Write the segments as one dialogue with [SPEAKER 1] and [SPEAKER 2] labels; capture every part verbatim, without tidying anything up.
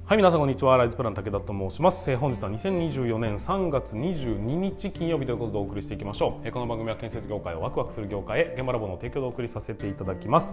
[SPEAKER 1] はい、皆さんこんにちは。ライズプラン武田と申します。えー、本日はにせんにじゅうよねんさんがつにじゅうににち金曜日ということでお送りしていきましょう。えー、この番組は建設業界をワクワクする業界へ現場ラボの提供でお送りさせていただきます。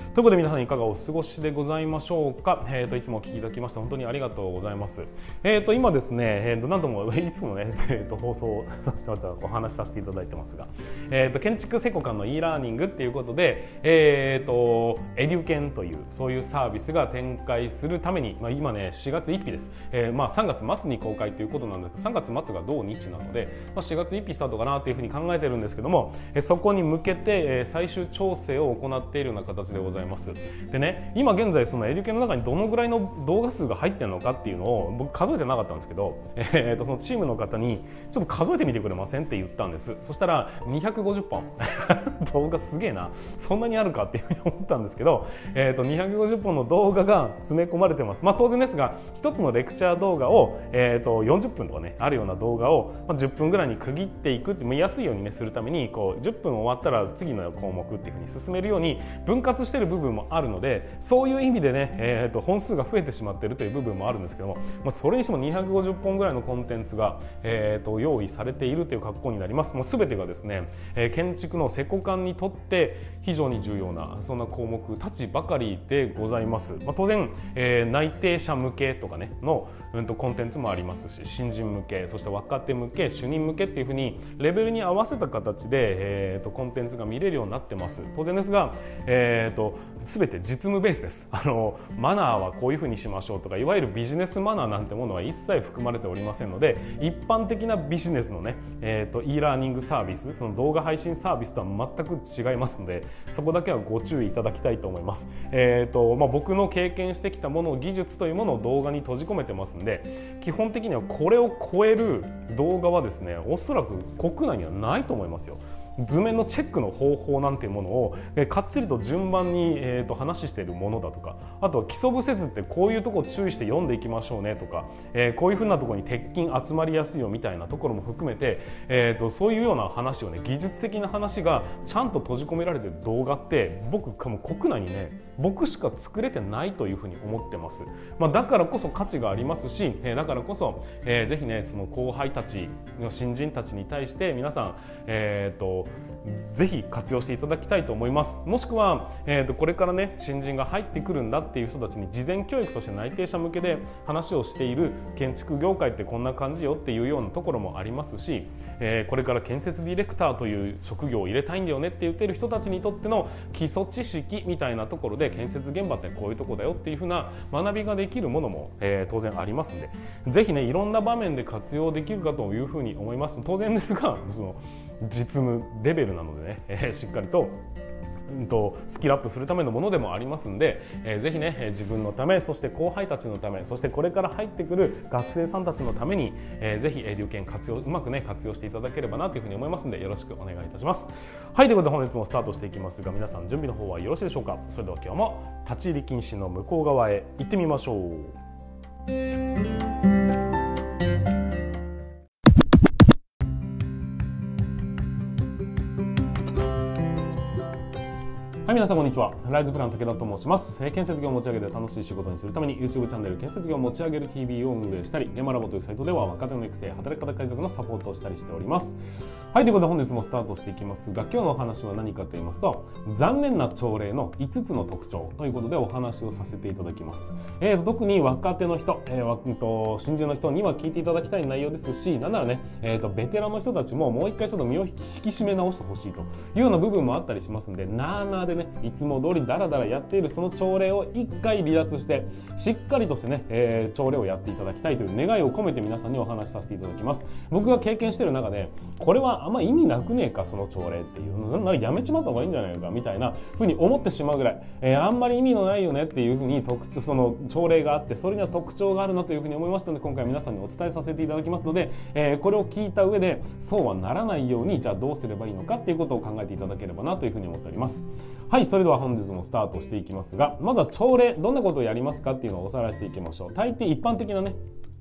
[SPEAKER 1] ということで皆さんいかがお過ごしでございましょうか。えー、といつもお聞きいただきまして本当にありがとうございます。えー、と今ですね、えー、と何度もいつもね、えー、と放送させてもらったお話しさせていただいてますが、えー、と建築施工館の e ラーニングっていうことで、えー、とエデュケンというそういうサービスが展開するために、まあ、今ねしがつついたちです。えーまあ、さんがつまつに公開ということなんですが、さんがつまつが同日なので、まあ、しがつついたちスタートかなというふうに考えているんですけども、えー、そこに向けて、えー、最終調整を行っているような形でございます。でね、今現在そのエデュケの中にどのぐらいの動画数が入っているのかっていうのを僕数えてなかったんですけど、えー、とそのチームの方にちょっと数えてみてくれませんって言ったんです。そしたらにひゃくごじゅっぽん動画すげえな、そんなにあるかっていうふうに思ったんですけど、えー、とにひゃくごじゅっぽんの動画が詰め込まれてます。まあ当然ですが一つのレクチャー動画を、えー、とよんじゅっぷんとかねあるような動画を、まあ、じゅっぷんぐらいに区切っていくって見やすいように、ね、するためにこうじゅっぷん終わったら次の項目っていうふうに進めるように分割している部分もあるので、そういう意味でね、えー、と本数が増えてしまっているという部分もあるんですけども、まあ、それにしてもにひゃくごじゅっぽんぐらいのコンテンツが、えー、と用意されているという格好になります。もう全てがですね、えー、建築の施工館にとって非常に重要なそんな項目たちばかりでございます。まあ、当然、えー、内定者向けとかねの、うん、とコンテンツもありますし、新人向け、そして若手向け、主任向けっていうふうにレベルに合わせた形で、えー、とコンテンツが見れるようになってます。当然ですが、えー、と全て実務ベースです。あのマナーはこういうふうにしましょうとか、いわゆるビジネスマナーなんてものは一切含まれておりませんので、一般的なビジネスのね、えー、と e ラーニングサービス、その動画配信サービスとは全く違いますので、そこだけはご注意いただきたいと思います。えーとまあ、僕の経験してきたもの、技術というものを動画に閉じ込めてますんで、基本的にはこれを超える動画はですね、おそらく国内にはないと思いますよ。図面のチェックの方法なんていうものをえかっちりと順番に、えー、と話しているものだとか、あとは基礎部説ってこういうところ注意して読んでいきましょうねとか、えー、こういうふうなところに鉄筋集まりやすいよみたいなところも含めて、えー、とそういうような話をね、技術的な話がちゃんと閉じ込められている動画って僕も国内にね僕しか作れてないというふうに思ってます。まあ、だからこそ価値がありますし、えー、だからこそ、えー、ぜひねその後輩たちの新人たちに対して皆さん、えー、とぜひ活用していただきたいと思います。もしくは、えー、とこれからね新人が入ってくるんだっていう人たちに事前教育として内定者向けで話をしている、建築業界ってこんな感じよっていうようなところもありますし、えー、これから建設ディレクターという職業を入れたいんだよねって言ってる人たちにとっての基礎知識みたいなところで、建設現場ってこういうとこだよっていうふうな学びができるものも、えー、当然ありますんで、ぜひねいろんな場面で活用できるかというふうに思います。当然ですがその実務レベルなのでね、えー、しっかりとうんとスキルアップするためのものでもありますので、えー、ぜひね自分のため、そして後輩たちのため、そしてこれから入ってくる学生さんたちのために、えー、ぜひエデュケン活用うまくね活用していただければなというふうに思いますので、よろしくお願いいたします。はい、ということで本日もスタートしていきますが、皆さん準備の方はよろしいでしょうか。それでは今日も立ち入り禁止の向こう側へ行ってみましょう。はい、皆さんこんにちは。ライズプラン武田と申します。建設業を持ち上げて楽しい仕事にするために YouTube チャンネル建設業を持ち上げる ティービー を運営したり、現場ラボというサイトでは若手の育成、働き方改革のサポートをしたりしております。はい、ということで本日もスタートしていきますが、今日のお話は何かと言いますと、残念な朝礼のいつつの特徴ということでお話をさせていただきます。えー、と特に若手の人、えー、と新人の人には聞いていただきたい内容ですし、なんならね、えー、とベテランの人たちももう一回ちょっと身を引き締め直してほしいというような部分もあったりしますんで、なーなーでねいつも通りダラダラやっているその朝礼を一回離脱してしっかりとしてね、えー、朝礼をやっていただきたいという願いを込めて皆さんにお話しさせていただきます。僕が経験している中でこれはあんま意味なくねえかその朝礼っていう、ならやめちまった方がいいんじゃないのかみたいなふうに思ってしまうぐらい、えー、あんまり意味のないよねっていうふうに特徴その朝礼があって、それには特徴があるなというふうに思いましたので、今回皆さんにお伝えさせていただきますので、えー、これを聞いた上でそうはならないようにじゃあどうすればいいのかっていうことを考えていただければなというふうに思っております。はい、それでは本日もスタートしていきますが、まずは朝礼どんなことをやりますかっていうのをおさらいしていきましょう。大抵一般的なね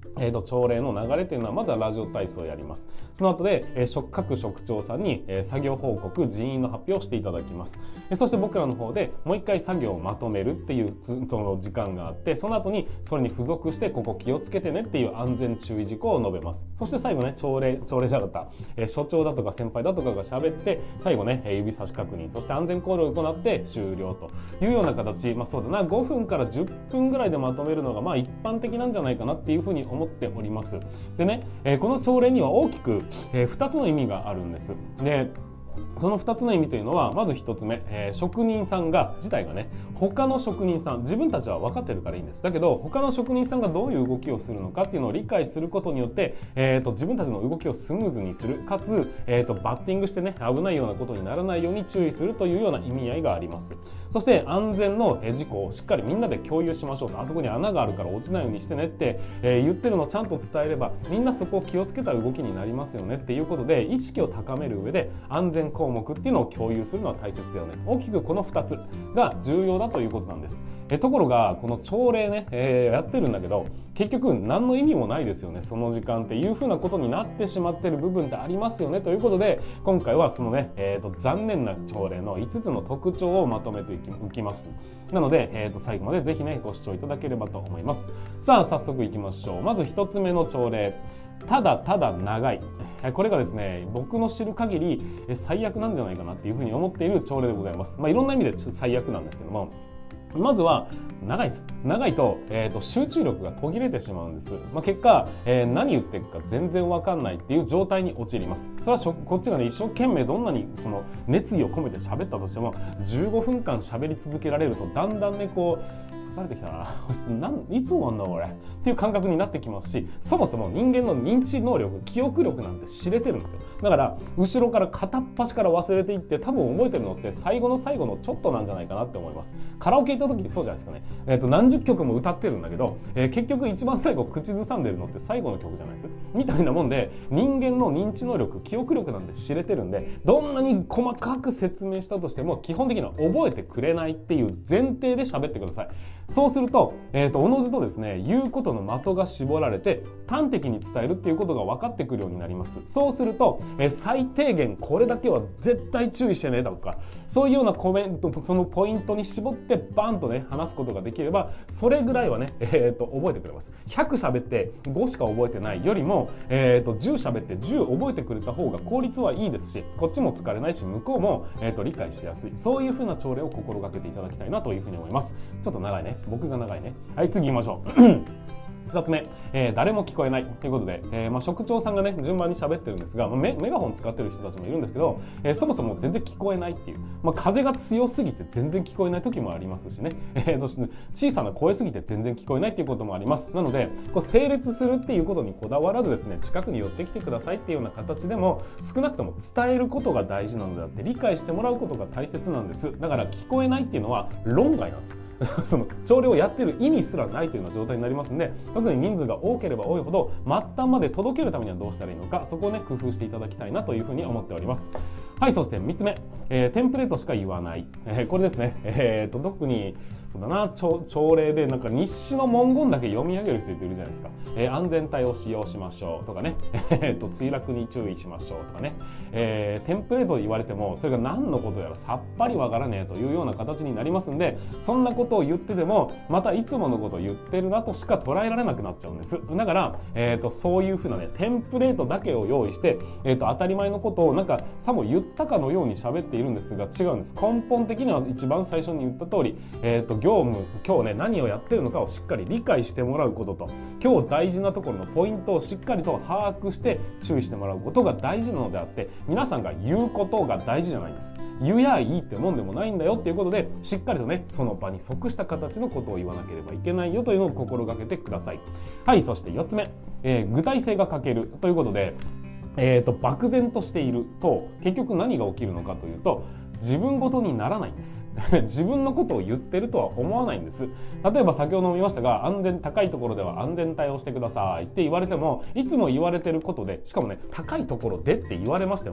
[SPEAKER 1] えー、と朝礼の流れというのはまずはラジオ体操をやります。その後で、えー、各職長さんに、えー、作業報告人員の発表をしていただきます。えー、そして僕らの方でもう一回作業をまとめるっていうその時間があって、その後にそれに付属してここ気をつけてねっていう安全注意事項を述べます。そして最後ね朝礼朝礼じゃなかった、えー、所長だとか先輩だとかが喋って最後ね指差し確認、そして安全行動を行って終了というような形、まあそうだなごふんからじゅっぷんぐらいでまとめるのがまあ一般的なんじゃないかなっていうふうに思っております。でね、えー、この朝礼には大きく、えー、ふたつの意味があるんです。でそのふたつの意味というのは、まずひとつめ、えー、職人さんが自体がね他の職人さん、自分たちは分かってるからいいんです。だけど他の職人さんがどういう動きをするのかっていうのを理解することによって、えー、と自分たちの動きをスムーズにする、かつ、えー、とバッティングしてね危ないようなことにならないように注意するというような意味合いがあります。そして安全の事項をしっかりみんなで共有しましょうと、あそこに穴があるから落ちないようにしてねって、えー、言ってるのをちゃんと伝えればみんなそこを気をつけた動きになりますよねっていうことで、意識を高める上で安全項目っていうのを共有するのは大切だよね。大きくこのふたつが重要だということなんです。えところがこの朝礼ね、えー、やってるんだけど結局何の意味もないですよね、その時間っていうふうなことになってしまってる部分ってありますよねということで、今回はそのね、えー、と残念な朝礼のいつつの特徴をまとめていきます。なので、えー、と最後までぜひねご視聴いただければと思います。さあ早速いきましょう。まずひとつめの朝礼、ただただ長い。これがですね僕の知る限り最悪なんじゃないかなっていうふうに思っている朝礼でございます。まあいろんな意味で最悪なんですけども、まずは長いです。長いと、えーと集中力が途切れてしまうんです。まあ、結果、えー、何言ってるか全然わかんないっていう状態に陥ります。それはしょこっちがね一生懸命どんなにその熱意を込めて喋ったとしてもじゅうごふんかん喋り続けられるとだんだんねこう疲れてきたななんいつ終わんだ俺っていう感覚になってきますし、そもそも人間の認知能力、記憶力なんて知れてるんですよ。だから後ろから片っ端から忘れていって多分覚えてるのって最後の最後のちょっとなんじゃないかなって思います。カラオケ行った時にそうじゃないですかね、えー、と何十曲も歌ってるんだけど、えー、結局一番最後口ずさんでるのって最後の曲じゃないですみたいなもんで、人間の認知能力、記憶力なんて知れてるんで、どんなに細かく説明したとしても基本的には覚えてくれないっていう前提で喋ってください。そうすると、えー、とおのずとですね言うことの的が絞られて端的に伝えるっていうことが分かってくるようになります。そうすると、えー、最低限これだけは絶対注意してねとか、そういうようなコメント、そのポイントに絞ってバンとね話すことができれば、それぐらいはね、えー、と覚えてくれます。ひゃく喋ってごしか覚えてないよりも、えー、とじゅう喋ってじゅう覚えてくれた方が効率はいいですし、こっちも疲れないし向こうも、えー、と理解しやすい、そういう風な朝礼を心がけていただきたいなというふうに思います。ちょっと長いね、僕が長いね。はい、次行きましょうふたつめ、えー、誰も聞こえないということで、えーまあ、職長さんがね順番に喋ってるんですが、まあ、メ, メガホン使ってる人たちもいるんですけど、えー、そもそも全然聞こえないっていう、まあ、風が強すぎて全然聞こえない時もありますしね、えー、そして小さな声すぎて全然聞こえないっていうこともあります。なのでこう整列するっていうことにこだわらずですね、近くに寄ってきてくださいっていうような形でも少なくとも伝えることが大事なのであって、理解してもらうことが大切なんです。だから聞こえないっていうのは論外なんですその朝礼をやってる意味すらないというような状態になりますので、特に人数が多ければ多いほど末端まで届けるためにはどうしたらいいのか、そこをね工夫していただきたいなというふうに思っております。はい、そしてみっつめ、えー、テンプレートしか言わない、えー、これですね、えー、と特にそうだな 朝, 朝礼でなんか日誌の文言だけ読み上げる人いるじゃないですか、えー、安全帯を使用しましょうとかね、えー、と墜落に注意しましょうとかね、えー、テンプレートで言われてもそれが何のことやらさっぱりわからねえというような形になりますんで、そんなことを言ってでもまたいつものことを言ってるなとしか捉えられなくなっちゃうんです。だから、えー、とそういうふうなねテンプレートだけを用意して、えー、と当たり前のことをなんかさも言ったかのように喋っているんですが違うんです。根本的には一番最初に言った通り、えー、と業務今日ね何をやってるのかをしっかり理解してもらうことと、今日大事なところのポイントをしっかりと把握して注意してもらうことが大事なのであって、皆さんが言うことが大事じゃないんです。言やいいってもんでもないんだよっていうことで、しっかりとねその場に即した形のことを言わなければいけないよというのを心がけてください。はい、そしてよっつめ、えー、具体性が欠けるということで、えーと、漠然としていると結局何が起きるのかというと、自分ごとにならないんです自分のことを言ってるとは思わないんです。例えば先ほども言いましたが、安全高いところでは安全帯をしてくださいって言われても、いつも言われてることで、しかもね高いところでって言われましても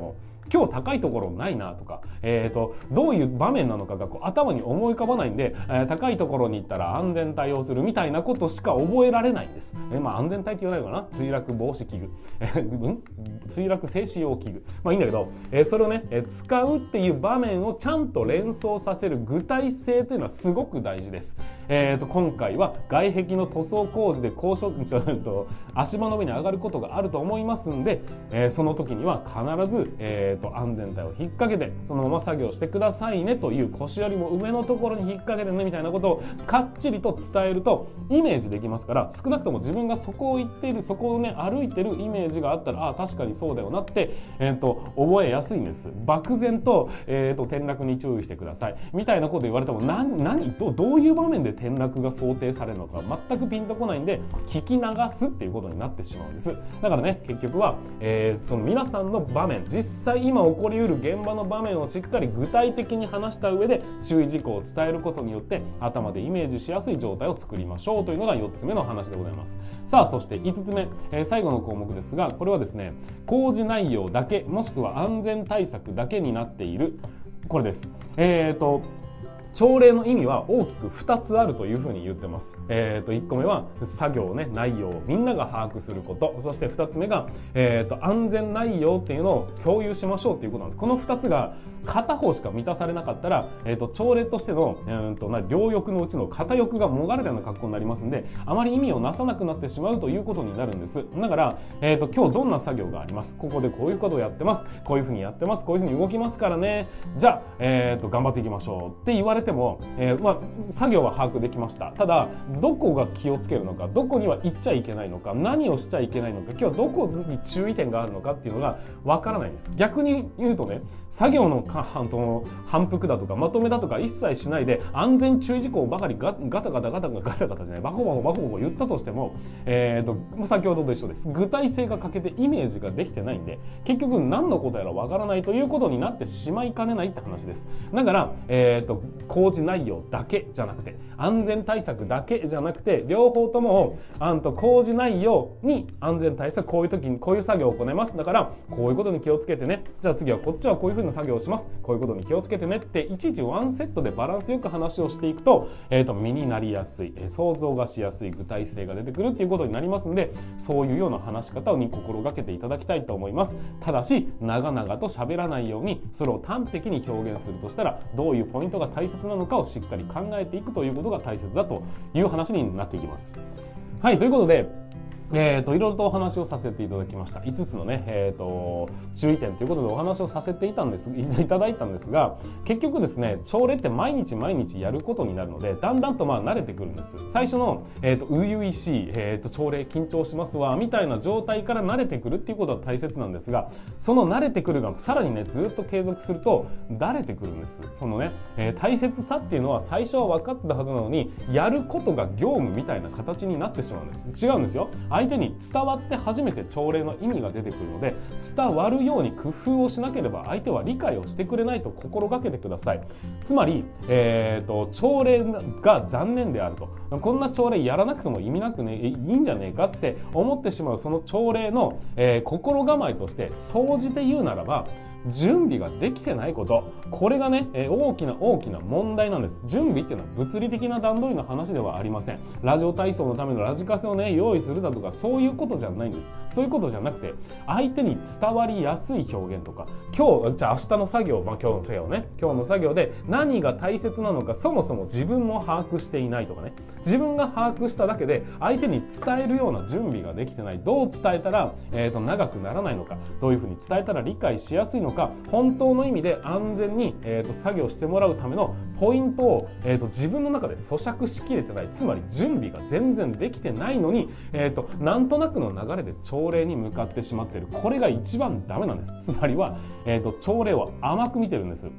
[SPEAKER 1] 今日高いところないなとか、えー、とどういう場面なのかがこう頭に思い浮かばないんで、えー、高いところに行ったら安全帯をするみたいなことしか覚えられないんです。えー、まあ安全帯って言わないのかな、墜落防止器具、えー、うん墜落静止用器具、まあいいんだけど、えー、それをね、えー、使うっていう場面をちゃんと連想させる具体性というのはすごく大事です。えー、と今回は外壁の塗装工事で高所ちょっと足場の上に上がることがあると思いますんで、えー、その時には必ず、えー、と安全帯を引っ掛けてそのまま作業してくださいねという、腰よりも上のところに引っ掛けてねみたいなことをかっちりと伝えるとイメージできますから、少なくとも自分がそこを行っている、そこをね歩いてるイメージがあったら、ああ確かにそうだよなって、えー、と覚えやすいんです。漠然と、えー、と転落に注意してくださいみたいなこと言われても何何 ど, どういう場面で転落が想定されるのか全くピンとこないんで、聞き流すっていうことになってしまうんです。だからね、結局は、えー、その皆さんの場面、実際今起こりうる現場の場面をしっかり具体的に話した上で注意事項を伝えることによって頭でイメージしやすい状態を作りましょうというのがよっつめの話でございます。さあ、そしていつつめ、えー、最後の項目ですが、これはですね、工事内容だけもしくは安全対策だけになっているこれです。えーと朝礼の意味は大きくふたつあるというふうに言ってます。えー、といっこめは作業ね、内容をみんなが把握すること、そしてふたつめが、えー、と安全内容っていうのを共有しましょうっていうことなんです。このふたつが片方しか満たされなかったら、えー、と朝礼としての、えー、とな両翼のうちの片翼がもがれたような格好になりますんで、あまり意味をなさなくなってしまうということになるんです。だから、えー、と今日どんな作業があります、ここでこういうことをやってます、こういうふうにやってます、こういうふうに動きますからね、じゃあ、えー、と頑張っていきましょうって言われても、えーまあ、作業は把握できました。ただどこが気をつけるのか、どこには行っちゃいけないのか、何をしちゃいけないのか、今日はどこに注意点があるのかっていうのがわからないんです。逆に言うとね、作業の反復だとかまとめだとか一切しないで安全注意事項ばかりガガタガタガタガタガタガタじゃないバコバコバコバコ言ったとしても、えー、と先ほどと一緒です。具体性が欠けてイメージができてないんで、結局何のことやらわからないということになってしまいかねないって話です。だから、えー、と工事内容だけじゃなくて安全対策だけじゃなくて、両方ともあんと工事内容に安全対策、こういう時にこういう作業を行います、だからこういうことに気をつけてね、じゃあ次はこっちはこういうふうな作業をします、こういうことに気をつけてねって、いちいちワンセットでバランスよく話をしていくと、えー、と身になりやすい、えー、想像がしやすい具体性が出てくるっていうことになりますので、そういうような話し方に心がけていただきたいと思います。ただし長々と喋らないように、それを端的に表現するとしたらどういうポイントが大切なのかをしっかり考えていくということが大切だという話になっていきます。はい、ということで、えーといろいろとお話をさせていただきました。いつつのね、えーと注意点ということでお話をさせていたんですいただいたんですが、結局ですね、朝礼って毎日毎日やることになるので、だんだんとまあ慣れてくるんです。最初の、えーと初々しい、えーと朝礼緊張しますわみたいな状態から慣れてくるっていうことは大切なんですが、その慣れてくるがさらにねずっと継続するとだれてくるんです。そのね、えー、大切さっていうのは最初は分かってたはずなのに、やることが業務みたいな形になってしまうんです。違うんですよ。相手に伝わって初めて朝礼の意味が出てくるので、伝わるように工夫をしなければ相手は理解をしてくれないと心がけてください。つまり、えーと、朝礼が残念であると、こんな朝礼やらなくても意味なくね、いいんじゃねえかって思ってしまうその朝礼の、えー、心構えとして総じて言うならば、準備ができてないこと、これがね、えー、大きな大きな問題なんです。準備っていうのは物理的な段取りの話ではありません。ラジオ体操のためのラジカセをね用意するだとか、そういうことじゃないんです。そういうことじゃなくて、相手に伝わりやすい表現とか、今日じゃあ明日の作業、まあ今日の作業ね今日の作業で何が大切なのか、そもそも自分も把握していないとかね、自分が把握しただけで相手に伝えるような準備ができてない、どう伝えたら、えーと長くならないのか、どういうふうに伝えたら理解しやすいのか、本当の意味で安全に、えー、と作業してもらうためのポイントを、えー、と自分の中で咀嚼しきれてない、つまり準備が全然できてないのに、えー、となんとなくの流れで朝礼に向かってしまっている。これが一番ダメなんです。つまりは、えー、と朝礼を甘く見てるんです。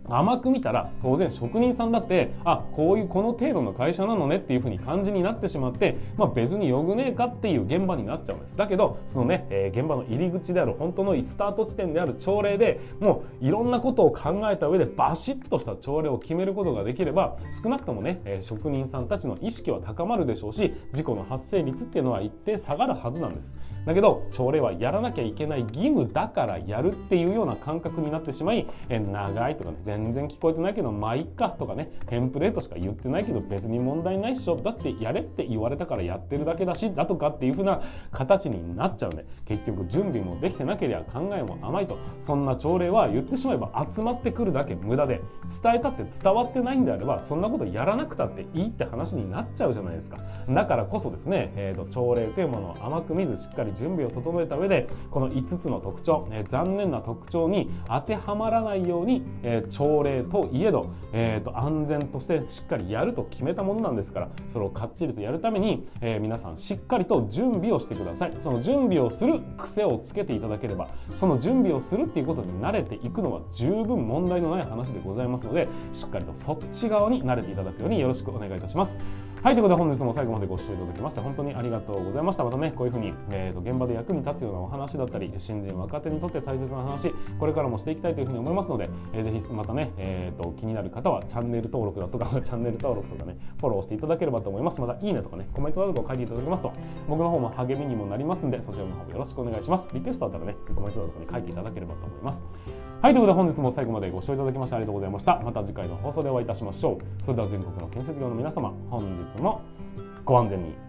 [SPEAKER 1] 甘く見たら当然職人さんだってあこういうこの程度の会社なのねっていう風に感じになってしまって、まあ、別によくねえかっていう現場になっちゃうんです。だけどそのね、えー、現場の入り口である本当のスタート地点である朝礼でもういろんなことを考えた上でバシッとした朝礼を決めることができれば少なくともね、えー、職人さんたちの意識は高まるでしょうし事故の発生率っていうのは一定下がるはずなんです。だけど朝礼はやらなきゃいけない義務だからやるっていうような感覚になってしまい、えー、長いとかね全然聞こえてないけどまあいっかとかねテンプレートしか言ってないけど別に問題ないっしょだってやれって言われたからやってるだけだしだとかっていう風な形になっちゃうんで結局準備もできてなければ考えも甘いとそんな朝礼は言ってしまえば集まってくるだけ無駄で伝えたって伝わってないんであればそんなことやらなくたっていいって話になっちゃうじゃないですか。だからこそですね、えーと、朝礼というものを甘く見ずしっかり準備を整えた上でこのいつつの特徴、えー、残念な特徴に当てはまらないように、えー、朝礼といえど、えー、と安全としてしっかりやると決めたものなんですからそれをかっちりとやるために、えー、皆さんしっかりと準備をしてください。その準備をする癖をつけていただければその準備をするっていうことに慣れていくのは十分問題のない話でございますのでしっかりとそっち側に慣れていただくようによろしくお願いいたします。はい、ということで本日も最後までご視聴いただきまして本当にありがとうございました。またねこういうふうに、えー、と現場で役に立つようなお話だったり新人若手にとって大切な話これからもしていきたいというふうに思いますので、えー、ぜひまたね、えー、と気になる方はチャンネル登録だとかチャンネル登録とかねフォローしていただければと思います。またいいねとかねコメントなどを書いていただけますと僕の方も励みにもなりますんでそちらの方もよろしくお願いします。リクエストだったらねコメントなどとかに書いていただければと思います。はい、ということで本日も最後までご視聴いただきましてありがとうございました。また次回の放送でお会いいたしましょう。それでは全国の建設業の皆様本日もご安全に。